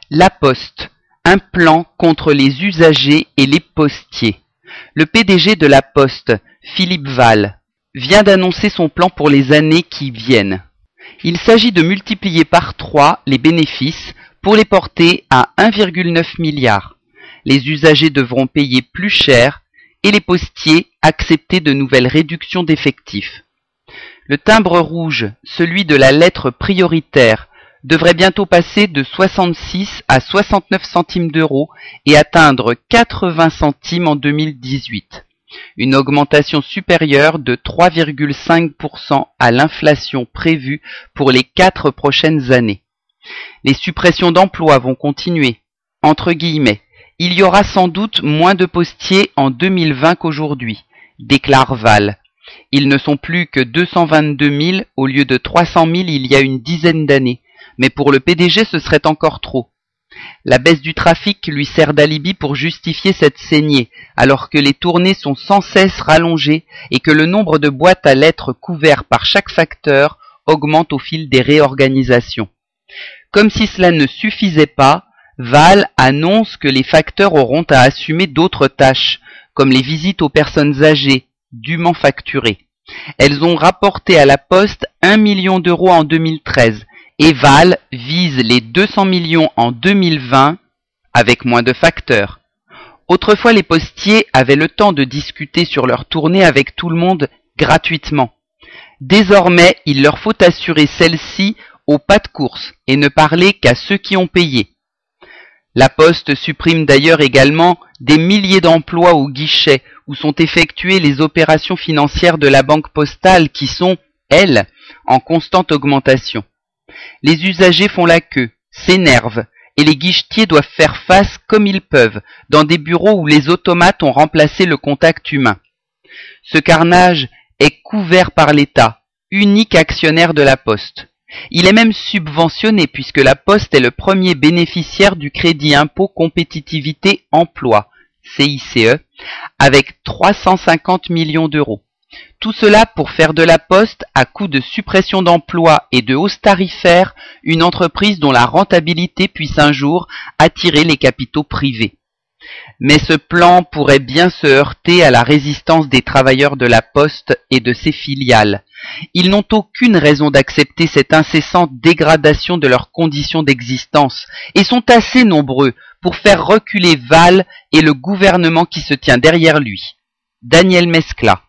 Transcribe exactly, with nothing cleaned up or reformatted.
La Poste, un plan contre les usagers et les postiers. Le P D G de La Poste, Philippe Wahl, vient d'annoncer son plan pour les années qui viennent. Il s'agit de multiplier par trois les bénéfices pour les porter à un virgule neuf milliard. Les usagers devront payer plus cher et les postiers accepter de nouvelles réductions d'effectifs. Le timbre rouge, celui de la lettre prioritaire, devrait bientôt passer de soixante-six à soixante-neuf centimes d'euros et atteindre quatre-vingts centimes en deux mille dix-huit. Une augmentation supérieure de trois virgule cinq pour cent à l'inflation prévue pour les quatre prochaines années. Les suppressions d'emplois vont continuer. Entre guillemets, il y aura sans doute moins de postiers en deux mille vingt qu'aujourd'hui, déclare Wahl. Ils ne sont plus que deux cent vingt-deux mille au lieu de trois cent mille il y a une dizaine d'années, mais pour le P D G ce serait encore trop. La baisse du trafic lui sert d'alibi pour justifier cette saignée, alors que les tournées sont sans cesse rallongées et que le nombre de boîtes à lettres couverts par chaque facteur augmente au fil des réorganisations. Comme si cela ne suffisait pas, Wahl annonce que les facteurs auront à assumer d'autres tâches, comme les visites aux personnes âgées, dûment facturées. Elles ont rapporté à la Poste un million d'euros en deux mille treize, et Wahl vise les deux cents millions en deux mille vingt, avec moins de facteurs. Autrefois, les postiers avaient le temps de discuter sur leur tournée avec tout le monde gratuitement. Désormais, il leur faut assurer celle-ci au pas de course et ne parler qu'à ceux qui ont payé. La Poste supprime d'ailleurs également des milliers d'emplois au guichet où sont effectuées les opérations financières de la banque postale qui sont, elles, en constante augmentation. Les usagers font la queue, s'énervent, et les guichetiers doivent faire face comme ils peuvent, dans des bureaux où les automates ont remplacé le contact humain. Ce carnage est couvert par l'État, unique actionnaire de la Poste. Il est même subventionné puisque la Poste est le premier bénéficiaire du crédit impôt compétitivité emploi, C I C E, avec trois cent cinquante millions d'euros. Tout cela pour faire de la Poste, à coup de suppression d'emplois et de hausses tarifaires, une entreprise dont la rentabilité puisse un jour attirer les capitaux privés. Mais ce plan pourrait bien se heurter à la résistance des travailleurs de la Poste et de ses filiales. Ils n'ont aucune raison d'accepter cette incessante dégradation de leurs conditions d'existence et sont assez nombreux pour faire reculer Wahl et le gouvernement qui se tient derrière lui. Daniel Mescla.